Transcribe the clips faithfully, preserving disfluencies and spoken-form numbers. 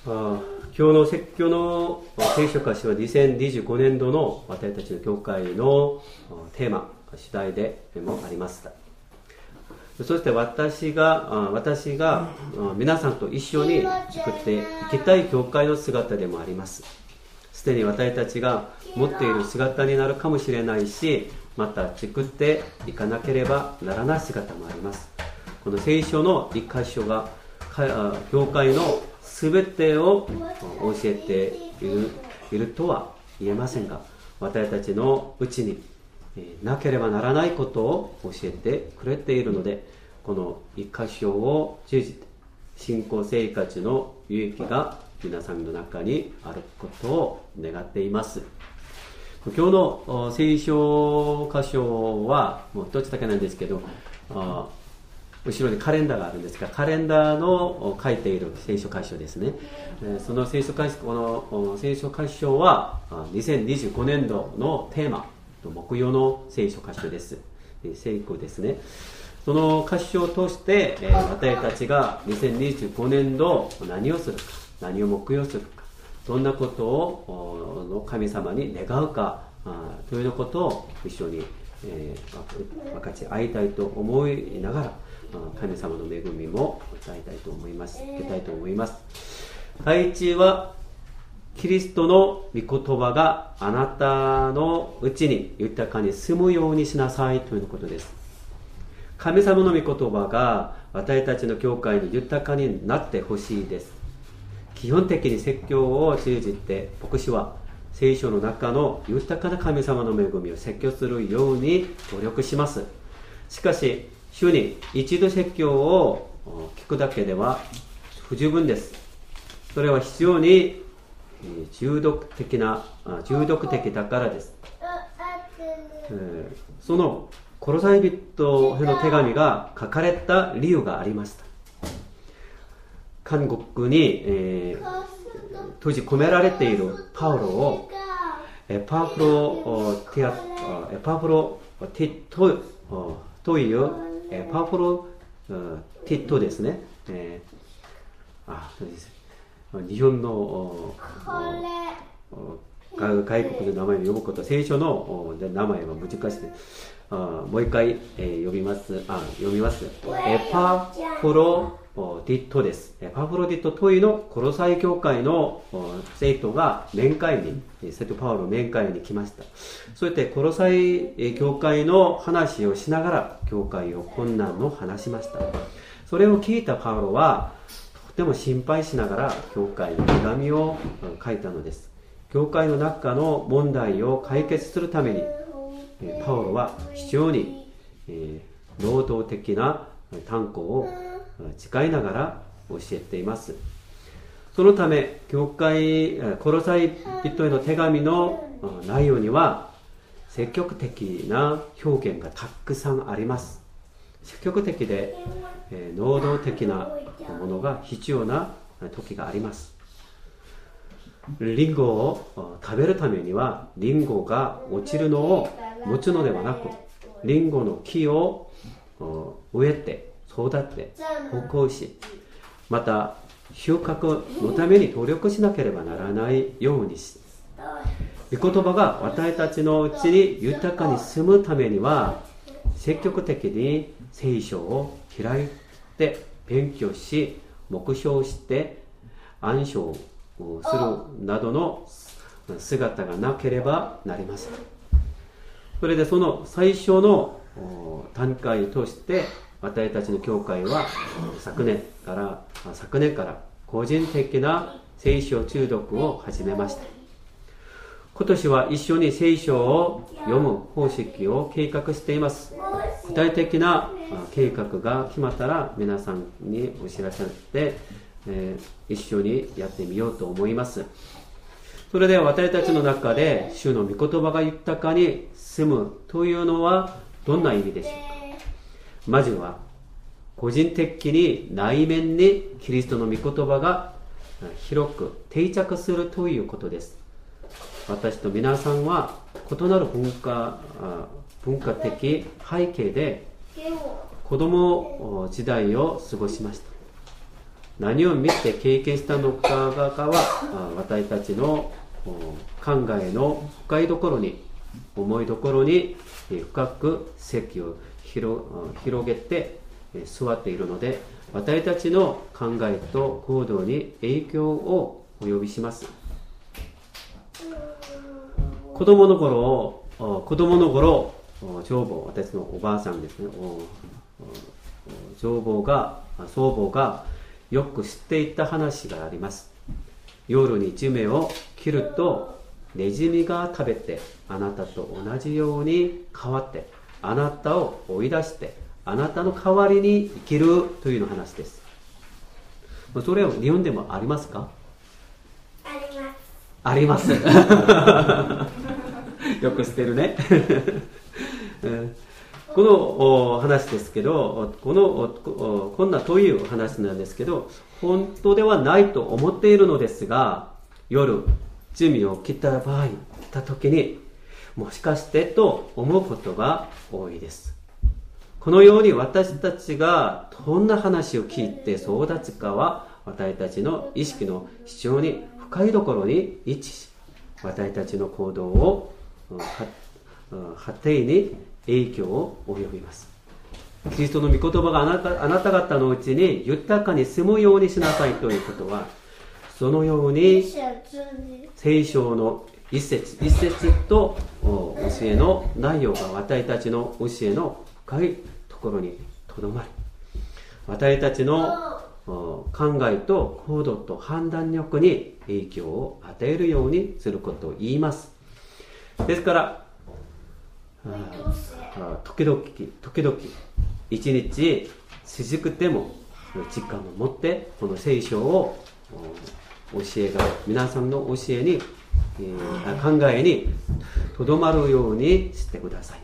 あ今日の説教の聖書箇所はにせんにじゅうごねんどの私たちの教会のテーマ主題でもありました。そして私が私が皆さんと一緒に作っていきたい教会の姿でもあります。すでに私たちが持っている姿になるかもしれないし、また作っていかなければならない姿もあります。この聖書の一箇所が教会のすべてを教えている、いるとは言えませんが、私たちのうちになければならないことを教えてくれているので、この一箇所を通じて信仰生活の有益が皆さんの中にあることを願っています。今日の聖書箇所はもう一つだけなんですけど、後ろにカレンダーがあるんですが、カレンダーの書いている聖書箇所ですね。その聖書箇所、この聖書箇所はにせんにじゅうごねんどのテーマ、木曜の聖書箇所です。聖句ですね。その箇所を通して、私たちがにせんにじゅうごねんど何をするか、何を目標するか、どんなことをの神様に願うかということを一緒に、えー、分かち合いたいと思いながら、神様の恵みも伝えたいと思います。受けたいと思います。第一は、キリストの御言葉があなたのうちに豊かに住むようにしなさいということです。神様の御言葉が私たちの教会に豊かになってほしいです。基本的に説教を通じて牧師は聖書の中の豊かな神様の恵みを説教するように努力します。しかし週に一度説教を聞くだけでは不十分です。それは必要に中毒的な中毒的だからです。そのコロサイ人への手紙が書かれた理由がありました。韓国に、えー、当時込められているパウロをパフロティアパフロティットというパフロティットですね。えー、あそうです日本の外国の名前を呼ぶこと、聖書の名前は難しいです。もう一回、えー、呼びます。あ、読みます。エパフロディットです。エパフロディットというのコロサイ教会の生徒が面会に、生徒パウロ面会に来ました。そうやってコロサイ教会の話をしながら教会を困難を話しました。それを聞いたパウロはとても心配しながら教会に手紙を書いたのです。教会の中の問題を解決するためにパウロは非常に能動的な単語を使いながら教えています。そのため教会コロサイ人への手紙の内容には積極的な表現がたくさんあります。積極的で能動的なものが必要な時があります。リンゴを食べるためにはリンゴが落ちるのを持つのではなく、リンゴの木を植えて育て保護し、また収穫のために努力しなければならないようにし、御言葉が私たちのうちに豊かに住むためには積極的に聖書を開いて勉強し、目標して暗唱するなどの姿がなければなりません。それでその最初の段階として私たちの教会は昨年から昨年から個人的な聖書中読を始めました。今年は一緒に聖書を読む方式を計画しています。具体的な計画が決まったら皆さんにお知らせして、えー、一緒にやってみようと思います。それでは私たちの中で主の御言葉が豊かに住むというのはどんな意味でしょうか。まずは個人的に内面にキリストの御言葉が広く定着するということです。私と皆さんは異なる文化、文化的背景で子供時代を過ごしました。 何を見て経験したのかがは私たちの考えの深いところに、思いどころに深く席を広げて座っているので、私たちの考えと行動に影響を及びします。子供の頃、子供の頃、長母、私のおばあさんですね、長母が、祖母がよく知っていた話があります。夜に地面を切るとネズミが食べてあなたと同じように変わってあなたを追い出してあなたの代わりに生きるというの話です。それは日本でもありますか？あります。あります。よく知ってるね。この話ですけど、このこんなという話なんですけど、本当ではないと思っているのですが、夜罪を切った場合、来た時にもしかしてと思うことが多いです。このように私たちがどんな話を聞いてそうだつかは、私たちの意識の非常に深いところに位置し、私たちの行動を果てに影響を及びます。キリストの御言葉があなた、あなた方のうちに豊かに住むようにしなさいということは、そのように聖書の一節一節と教えの内容が私たちの教えの深いところにとどまり、私たちの考えと行動と判断力に影響を与えるようにすることを言います。ですから時々時々一日静くても時間を持ってこの聖書を教えが皆さんの教えに、えー、考えにとどまるようにしてください。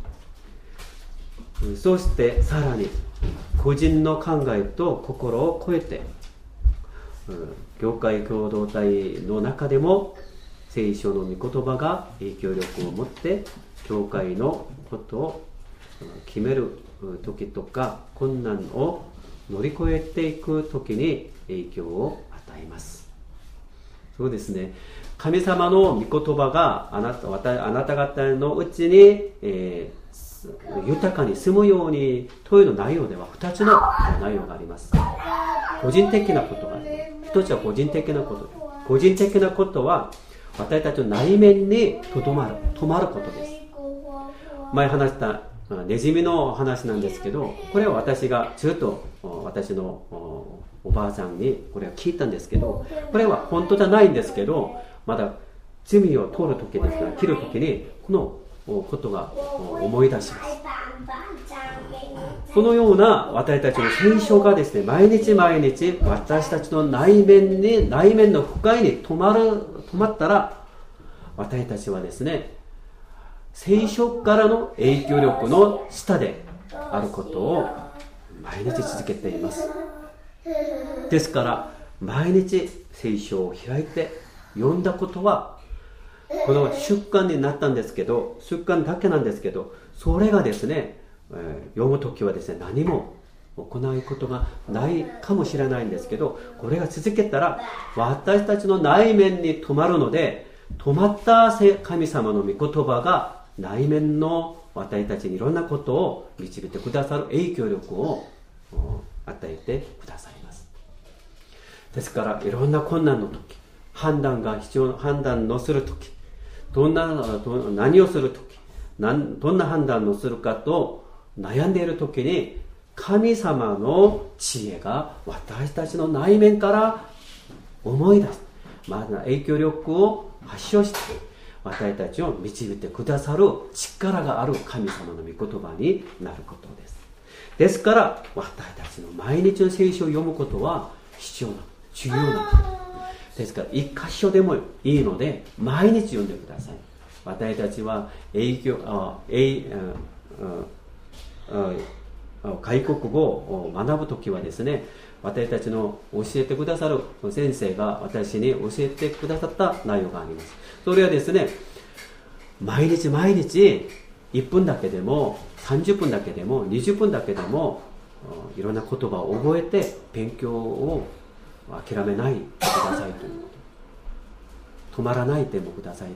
そしてさらに個人の考えと心を超えて、教会共同体の中でも聖書の御言葉が影響力を持って教会のことを決める時とか困難を乗り越えていく時に影響を与えます。そうですね、神様の御言葉があなた、あなた方のうちに、えー、豊かに住むようにというの内容ではふたつの内容があります。個人的なことが、一つは個人的なこと。個人的なことは私たちの内面にとどまる、止まることです。前話したネズミの話なんですけど、これは私がずっと私のおばあさんにこれは聞いたんですけど、これは本当じゃないんですけど、まだ罪を取るときですから、切るときにこのことが思い出します。このような私たちの聖書がですね、毎日毎日私たちの内面に、内面の深いに止まる、止まったら、私たちはですね、聖書からの影響力の下であることを毎日続けています。ですから毎日聖書を開いて読んだことはこの習慣になったんですけど、習慣だけなんですけど、それがですね、読むときはですね、何も行うことがないかもしれないんですけど、これが続けたら私たちの内面に止まるので、止まった神様の御言葉が内面の私たちにいろんなことを導いてくださる影響力を与えてくださいます。ですからいろんな困難の時、判断が必要、判断のする時、どんな何をする時、どんな判断をするかと悩んでいる時に、神様の知恵が私たちの内面から思い出す、まず影響力を発症して私たちを導いてくださる力がある神様の御言葉になることです。ですから私たちの毎日の聖書を読むことは必要な、重要なことですから、一箇所でもいいので毎日読んでください。私たちは影響あえああ外国語を学ぶときはですね、私たちの教えてくださる先生が私に教えてくださった内容があります。それはですね、毎日毎日いっぷんだけでもさんじゅっぷんだけでもにじゅっぷんだけでもいろんな言葉を覚えて勉強を諦めないでくださいということ。止まらないでもくださいと。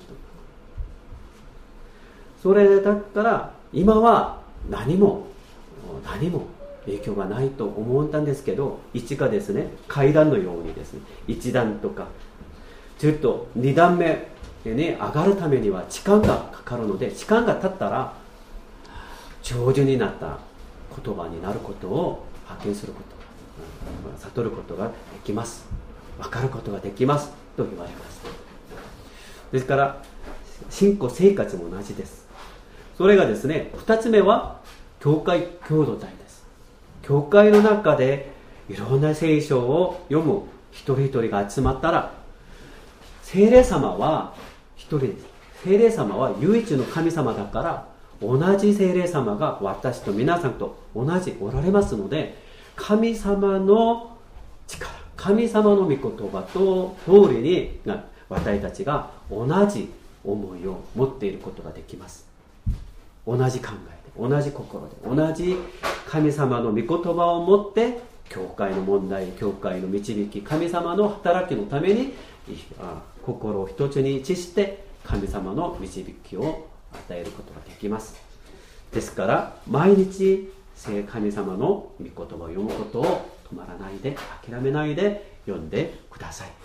それだったら今は何も何も影響がないと思ったんですけど、いつかですね、階段のようにですね、いち段とかずっとに段目に上がるためには時間がかかるので、時間が経ったら上手になった言葉になることを発見すること、悟ることができます。分かることができますと言われます。ですから信仰生活も同じです。それがですね、ふたつめは教会共同体です。教会の中でいろんな聖書を読む一人一人が集まったら、聖霊様は一人です。聖霊様は唯一の神様だから、同じ聖霊様が私と皆さんと同じおられますので、神様の力、神様の御言葉と通りに私たちが同じ思いを持っていることができます。同じ考えで、同じ心で、同じ神様の御言葉を持って、教会の問題、教会の導き、神様の働きのために心を一つに一致して神様の導きを与えることができます。ですから毎日神様の御言葉を読むことを止まらないで、諦めないで読んでください。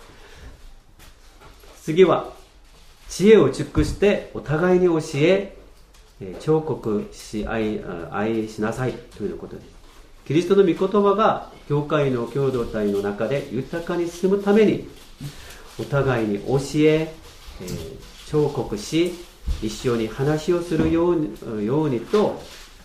次は知恵を尽くしてお互いに教え、彫刻し愛、愛しなさいということです。キリストの御言葉が教会の共同体の中で豊かに進むために、お互いに教え、えー、彫刻し、一緒に話をするように、ようにと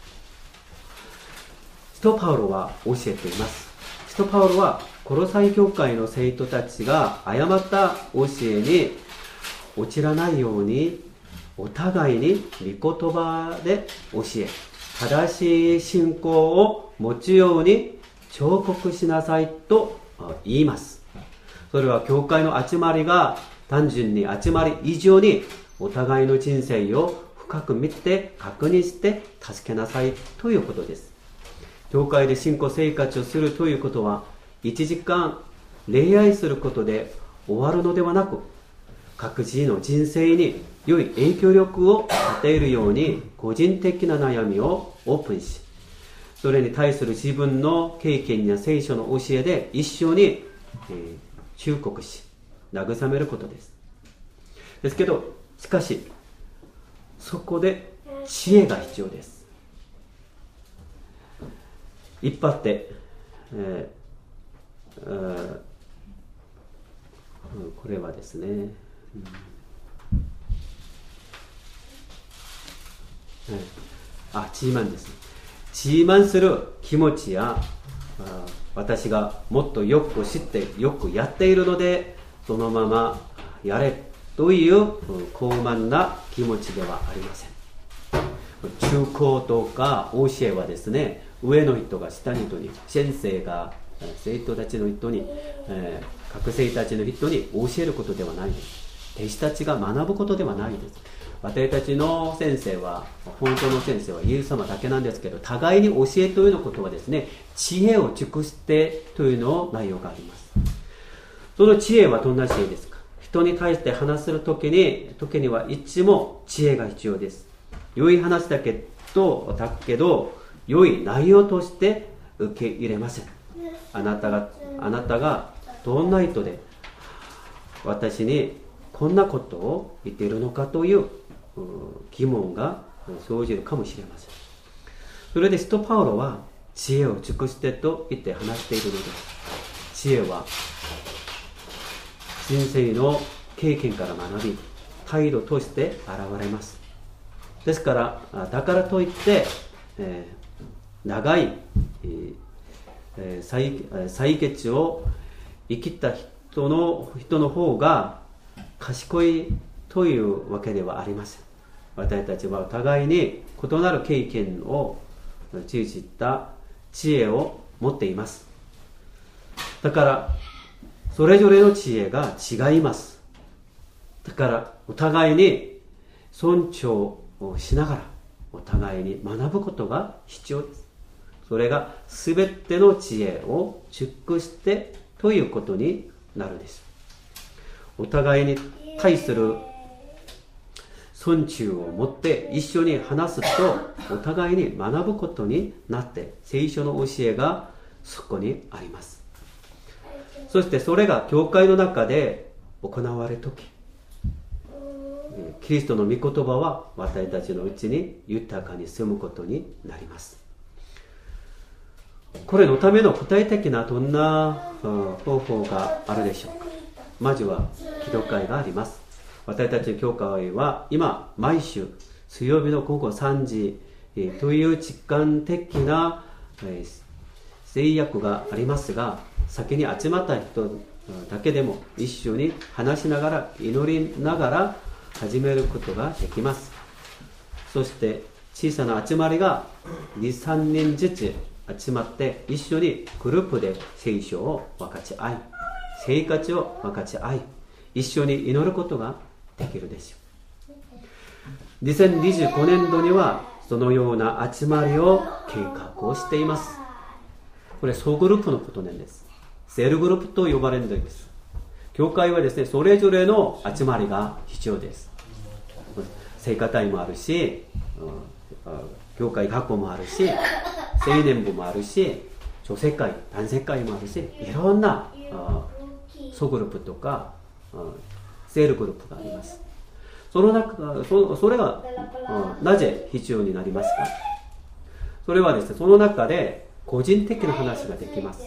使徒パウロは教えています。使徒パウロはコロサイ教会の生徒たちが誤った教えに陥らないように、お互いに御言葉で教え、正しい信仰を持つように彫刻しなさいと言います。それは教会の集まりが単純に集まり以上に、お互いの人生を深く見て確認して助けなさいということです。教会で信仰生活をするということは、いちじかん恋愛することで終わるのではなく、各自の人生に良い影響力を与えるように、個人的な悩みをオープンし、それに対する自分の経験や聖書の教えで一緒に、えー、忠告し慰めることです。ですけど、しかしそこで知恵が必要です。一発で、えーえー、これはですね、うんあ、自慢です。自慢する気持ちや、私がもっとよく知ってよくやっているのでそのままやれという高慢な気持ちではありません。中高とか教えはですね、上の人が下の人に、先生が生徒たちの人に、えー、学生たちの人に教えることではないです。弟子たちが学ぶことではないです。私たちの先生は、本当の先生はイエス様だけなんですけど、互いに教えというのことはですね、知恵を尽くしてというの内容があります。その知恵はどんな知恵ですか？人に対して話するときに、時にはいつも知恵が必要です。良い話だけど、だけど、良い内容として受け入れません。あなたが、あなたがどんな意図で私にこんなことを言っているのかという疑問が生じるかもしれません。それで使徒パウロは知恵を尽くしてと言って話しているのです。知恵は人生の経験から学び、態度として現れます。ですからだからといって、えー、長い、えー、採採血を生きた人の人の方が賢いというわけではありません。私たちはお互いに異なる経験を通じた知恵を持っています。だからそれぞれの知恵が違います。だからお互いに尊重をしながらお互いに学ぶことが必要です。それがすべての知恵を尽くしてということになるです。お互いに対する尊重を持って一緒に話すと、お互いに学ぶことになって、聖書の教えがそこにあります。そしてそれが教会の中で行われるとき、キリストの御言葉は私たちのうちに豊かに住むことになります。これのための具体的などんな方法があるでしょうか。まずは祈祷会があります。私たちの教会は今毎週水曜日の午後さんじという時間的な制約がありますが、先に集まった人だけでも一緒に話しながら祈りながら始めることができます。そして小さな集まりがに、さんにんずつ集まって一緒にグループで聖書を分かち合い、生活を分かち合い、一緒に祈ることができるでしょう。にせんにじゅうごねんどにはそのような集まりを計画をしています。これ総グループのことなんです。セルグループと呼ばれるんです。教会はですね、それぞれの集まりが必要です。聖歌隊もあるし、教会学校もあるし、青年部もあるし、女性会、男性会もあるし、いろんなソグループとかセールグループがあります。その中、そ, それがなぜ必要になりますか。それはですね、その中で個人的な話ができます。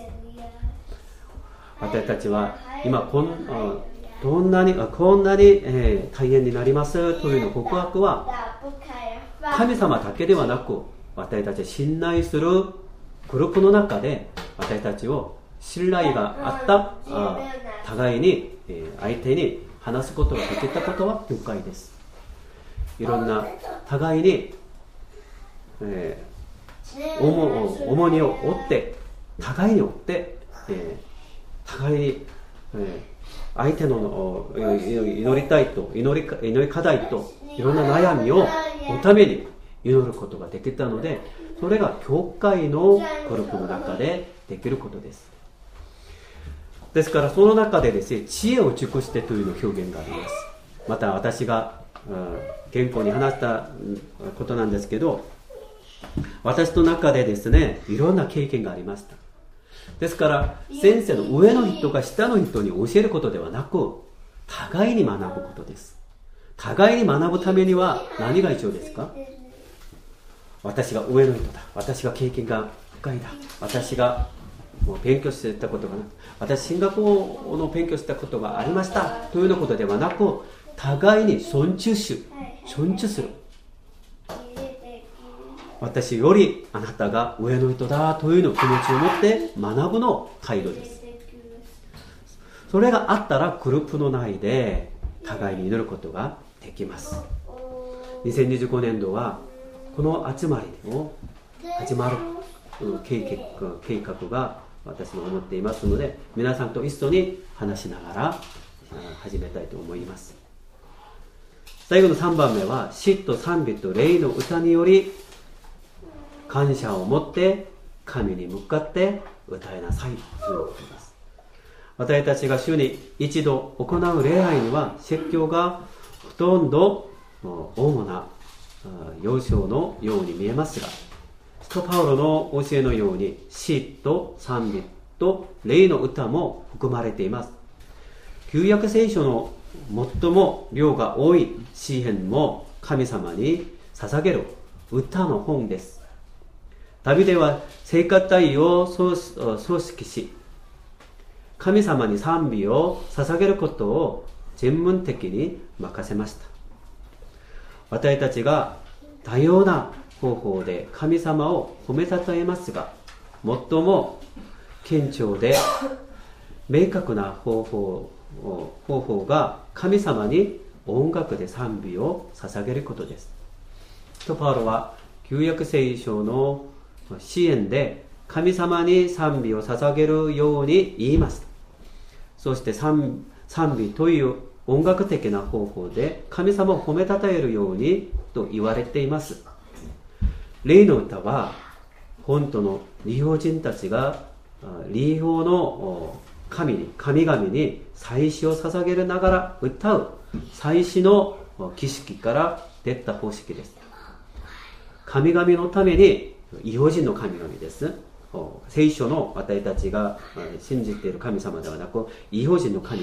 私たちは今こんどんなにこんなに、えー、大変になりますというの告白は神様だけではなく、私たち信頼するグループの中で私たちを信頼があったあ互いに、えー、相手に話すことができたことは教会です。いろんな互いに、えー、重, 重荷を負って互いに負って、えー、互いに、えー相手の祈りたいと 祈り, 祈り課題といろんな悩みをおために祈ることができたので、それが教会のグループの中でできることです。ですからその中でですね、知恵を熟してというの表現があります。また私が原稿に話したことなんですけど、私の中でですね、いろんな経験がありました。ですから先生の上の人が下の人に教えることではなく、互いに学ぶことです。互いに学ぶためには何が必要ですか。私が上の人だ、私が経験が深いだ、私がもう勉強していたことがなく、私進学の勉強したことがありましたというようなことではなく、互いに尊重する尊重する私よりあなたが上の人だというの気持ちを持って学ぶの態度です。それがあったらグループの内で互いに祈ることができます。にせんにじゅうごねんどはこの集まりを始まる計画、計画が私の思っていますので、皆さんと一緒に話しながら始めたいと思います。最後のさんばんめは、詩と賛美と霊の歌により感謝を持って神に向かって歌いなさいということです。私たちが週に一度行う礼拝には説教がほとんど主な要素のように見えますが、使徒パウロの教えのように詩と賛美と霊の歌も含まれています。旧約聖書の最も量が多い詩篇も神様に捧げる歌の本です。ダビデは聖歌隊を組織し、神様に賛美を捧げることを専門的に任せました。私たちが多様な方法で神様を褒めたたえますが、最も顕著で明確な方法、方法が神様に音楽で賛美を捧げることです。とパウロは旧約聖書の詩篇で神様に賛美を捧げるように言います。そして賛美という音楽的な方法で神様を褒めたたえるようにと言われています。霊の歌は本当の利用人たちが利用の神に神々に祭祀を捧げるながら歌う祭祀の儀式から出た方式です。神々のために異邦人の神々です。聖書の私たちが信じている神様ではなく異邦人の神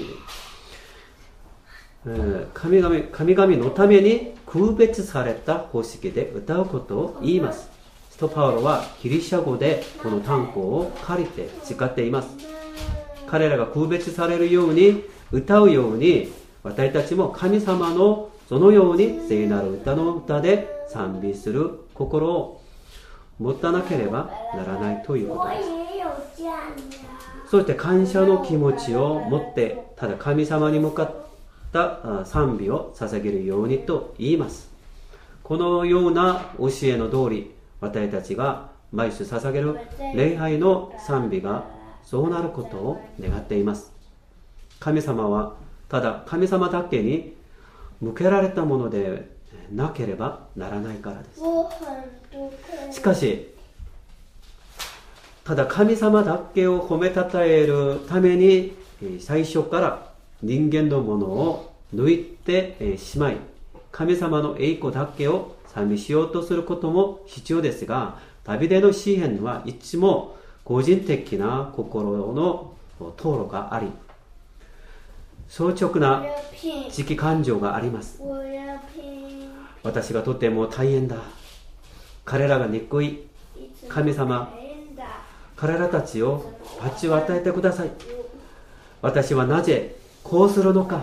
々、神々、神々のために区別された方式で歌うことを言います。使徒パウロはギリシャ語でこの単語を借りて使っています。彼らが区別されるように歌うように私たちも神様のそのように聖なる歌の歌で賛美する心を持たなければならないということです。そして感謝の気持ちを持ってただ神様に向かった賛美を捧げるようにと言います。このような教えの通り私たちが毎週捧げる礼拝の賛美がそうなることを願っています。神様はただ神様だけに向けられたものでなければならないからです。しかし、ただ神様だけを褒めたたえるために最初から人間のものを抜いてしまい、神様の栄光だけを賛美しようとすることも必要ですが、ダビデの詩篇はいつも個人的な心の討論があり、率直な自己感情があります。私がとても大変だ。彼らが憎い。神様、彼らたちを罰を与えてください。私はなぜこうするのか。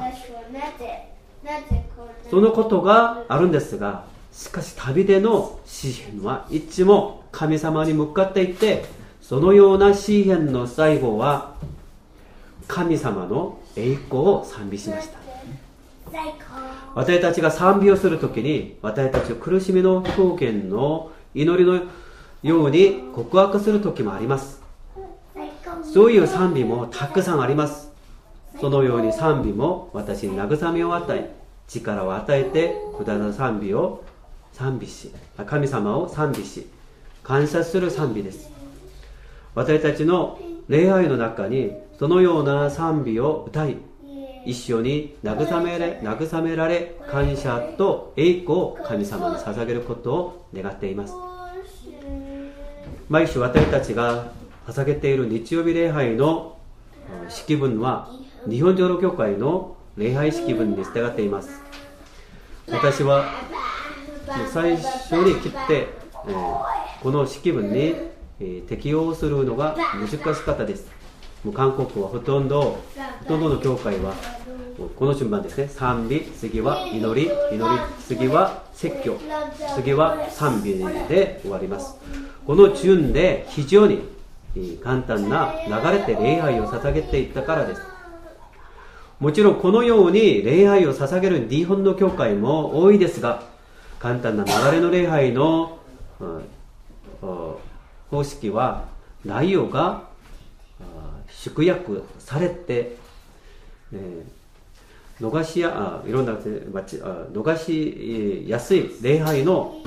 そのことがあるんですが、しかしダビデの詩篇はいつも神様に向かっていて、そのような詩篇の最後は神様の栄光を賛美しました。私たちが賛美をするときに、私たちの苦しみの表現の祈りのように告白するときもあります。そういう賛美もたくさんあります。そのように賛美も私に慰めを与え、力を与えてくださる賛美を賛美し、神様を賛美し、感謝する賛美です。私たちの礼拝の中にそのような賛美を歌い、一緒に慰められ、慰められ、感謝と栄光を神様に捧げることを願っています。毎週私たちが捧げている日曜日礼拝の式文は日本浄土教会の礼拝式文に従っています。私は最初に来て、えー、この式文に、えー、適用するのが難しかったです。もう韓国はほとんどほとんどの教会はこの順番ですね。賛美、次は祈り、祈り、次は説教、次は賛美で終わります。この順で非常に簡単な流れで礼拝を捧げていったからです。もちろんこのように礼拝を捧げる日本の教会も多いですが、簡単な流れの礼拝の、うん、方式は内容が縮約されて、えー、逃しやあいろんな逃しやすい礼拝の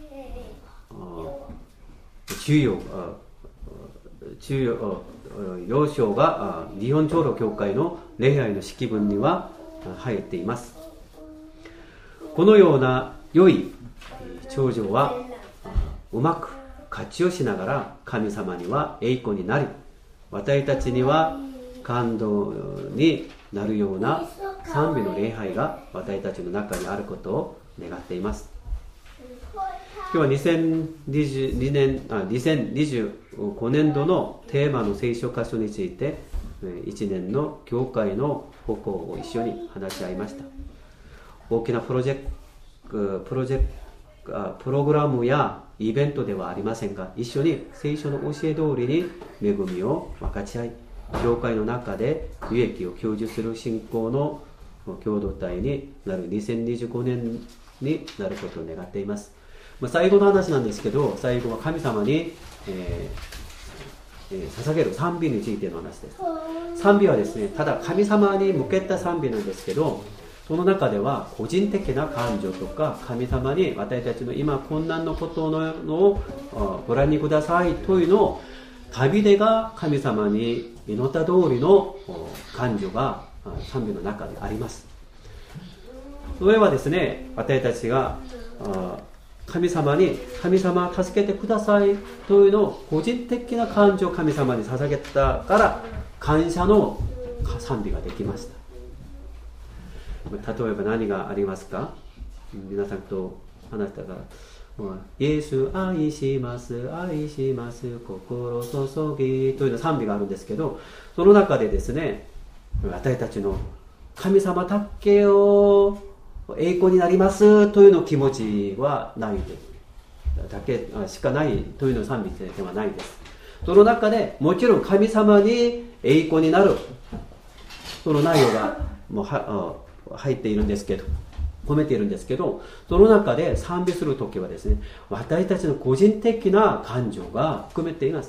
重要重要要章が日本長老教会の礼拝の式文には入っています。このような良い長女はうまく活用しながら神様には栄光になり、私たちには感動になるような賛美の礼拝が私たちの中にあることを願っています。今日はにせんにじゅうにねんあにせんにじゅうごねん度のテーマの聖書箇所についていちねんの教会の方向を一緒に話し合いました。大きなプロジェクトプロジェクトプログラムやイベントではありませんが、一緒に聖書の教え通りに恵みを分かち合い、教会の中で有益を享受する信仰の共同体になるにせんにじゅうごねんになることを願っています。まあ、最後の話なんですけど、最後は神様に、えーえー、捧げる賛美についての話です。賛美はですね、ただ神様に向けた賛美なんですけど、その中では個人的な感情とか、神様に私たちの今困難のことのをご覧にくださいというのをダビデが神様に祈った通りの感情が賛美の中にあります。それはですね、私たちが神様に神様助けてくださいというのを個人的な感情を神様に捧げたから感謝の賛美ができました。例えば何がありますか？皆さんと話したから、イエス愛します愛します心注ぎというの賛美があるんですけど、その中でですね、私たちの神様助けを栄光になりますというの気持ちはないでだけしかないというの賛美ではないです。その中でもちろん神様に栄光になるその内容がもうは入っているんですけど、込めているんですけど、その中で賛美するときはですね、私たちの個人的な感情が含めています。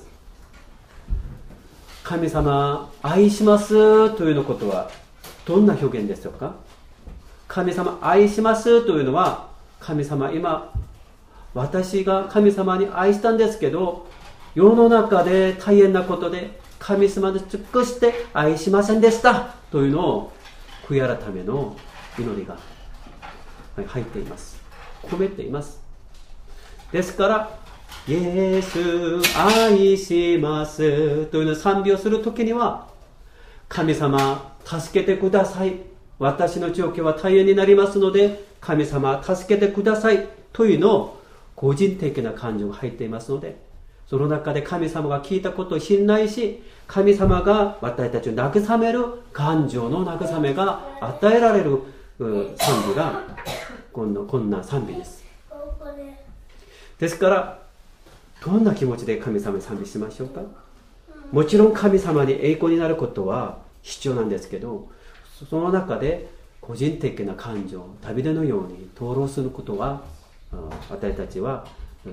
神様愛しますというのことはどんな表現でしょうか？神様愛しますというのは、神様今私が神様に愛したんですけど、世の中で大変なことで神様に尽くして愛しませんでしたというのを悔い改めの祈りが入っています。込めています。ですからイエス愛しますというのを賛美をするときには、神様助けてください、私の状況は大変になりますので神様助けてくださいというのを個人的な感情が入っていますので、その中で神様が聞いたことを信頼し、神様が私たちを慰める感情の慰めが与えられる賛美がこんな、こんな賛美です。ですからどんな気持ちで神様に賛美しましょうか？もちろん神様に栄光になることは必要なんですけど、その中で個人的な感情、旅でのように討論することは私たちは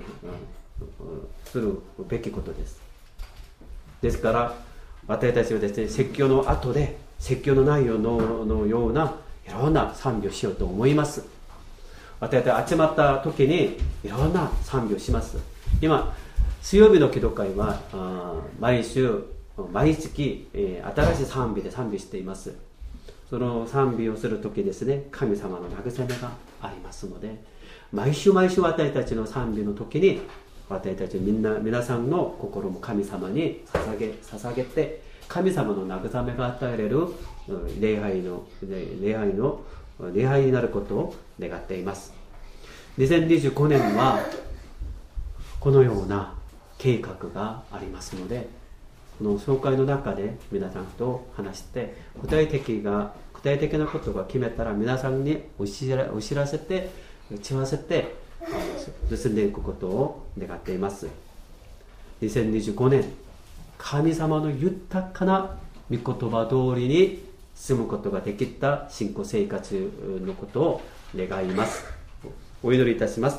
するべきことです。ですから私たちはですね、説教の後で説教の内容 の, のようないろんな賛美をしようと思います。私たち集まった時にいろんな賛美をします。今水曜日の祈祷会は毎週毎月、えー、新しい賛美で賛美しています。その賛美をする時ですね、神様の慰めがありますので、毎週毎週私たちの賛美の時に私たちみんな皆さんの心も神様に捧げ捧げて、神様の慰めが与えられる礼拝の礼拝の礼拝になることを願っています。にせんにじゅうごねんはこのような計画がありますので、この総会の中で皆さんと話して具体的が具体的なことが決めたら皆さんにお知ら、お知らせて打ち合わせて進んでいくことを願っています。にせんにじゅうごねん、神様の豊かな御言葉通りに住むことができた信仰生活のことを願います。お祈りいたします。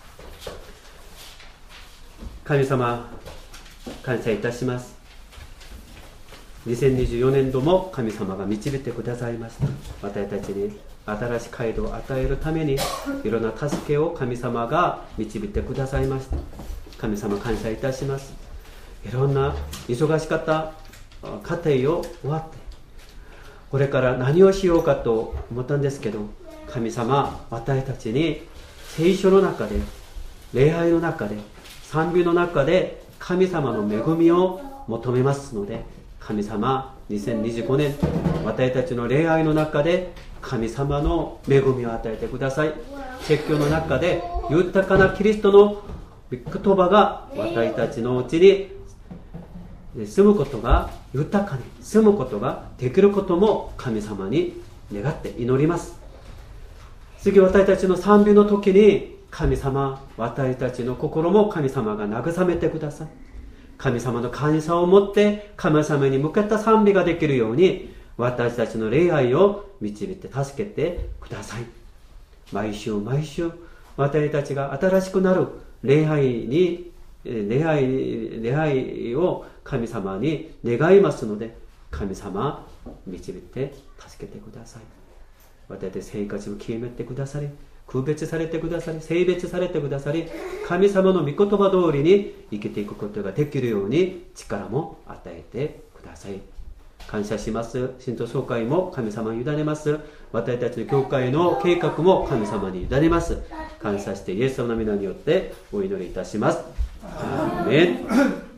神様、感謝いたします。にせんにじゅうよねん度も神様が導いてくださいました。私たちに新しい街道を与えるためにいろんな助けを神様が導いてくださいました。神様、感謝いたします。いろんな忙しかった家庭を終わってこれから何をしようかと思ったんですけど、神様、私たちに聖書の中で礼拝の中で賛美の中で神様の恵みを求めますので、神様、にせんにじゅうごねん私たちの礼拝の中で神様の恵みを与えてください。説教の中で豊かなキリストの言葉が私たちのうちに住むことが、豊かに住むことができることも神様に願って祈ります。次、私たちの賛美の時に神様、私たちの心も神様が慰めてください。神様の感謝を持って神様に向けた賛美ができるように私たちの礼拝を導いて助けてください。毎週毎週私たちが新しくなる礼拝に礼拝、礼拝を神様に願いますので、神様導いて助けてください。私たち生活を決めてくださり、区別されてくださり、性別されてくださり、神様の御言葉通りに生きていくことができるように力も与えてくください。感謝します。信徒総会も神様に委ねます。私たちの教会の計画も神様に委ねます。感謝してイエス様の皆によってお祈りいたします。アーメン。